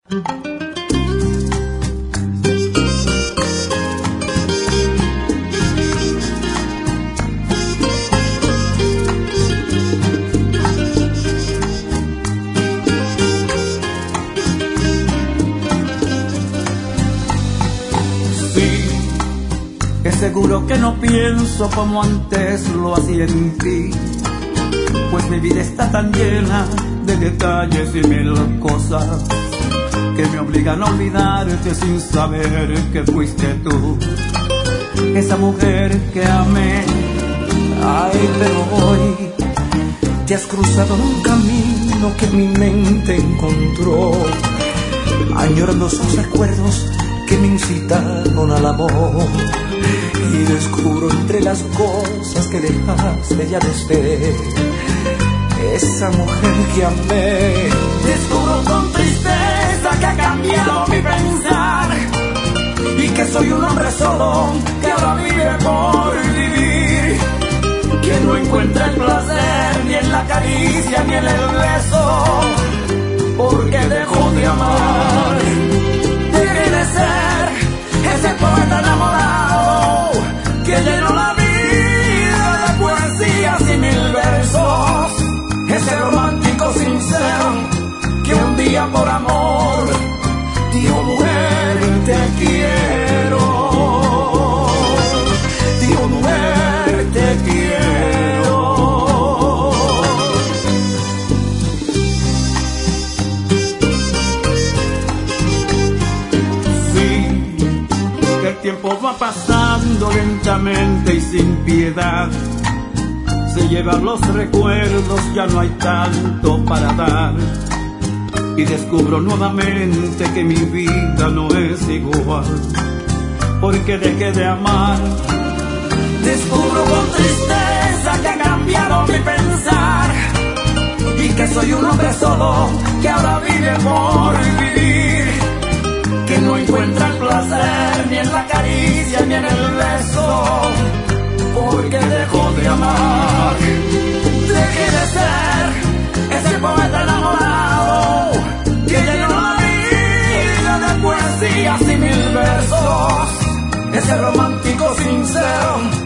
Seguro que no pienso como antes lo hacía en ti, pues mi vida está tan llena de detalles y mil cosas que me obligan a olvidarte sin saber que fuiste tú, esa mujer que amé. Ay, pero hoy te has cruzado en un camino que mi mente encontró, añorando esos recuerdos que me incitaron al amor. Y descubro entre las cosas que dejaste ya de ser esa mujer que amé. Descubro con tristeza que ha cambiado mi pensar y que soy un hombre solo que ahora vive por vivir, que no encuentra el placer ni en la caricia ni en el beso, porque dejó de amar. Dejé de ser ese poeta enamorado que llenó la vida de poesías y mil versos, ese romántico sincero que un día por amor dijo: mujer, te quiero. Dijo: mujer, te quiero. El tiempo va pasando lentamente y sin piedad, se llevan los recuerdos, ya no hay tanto para dar, y descubro nuevamente que mi vida no es igual, porque dejé de amar. Descubro con tristeza que ha cambiado mi pensar y que soy un hombre solo que ahora vive por vivir, que no encuentra el placer ni en la caricia ni en el beso, porque dejó de amar. Dejé de ser ese poeta enamorado que llenó la vida de poesías y mil versos, ese romántico sincero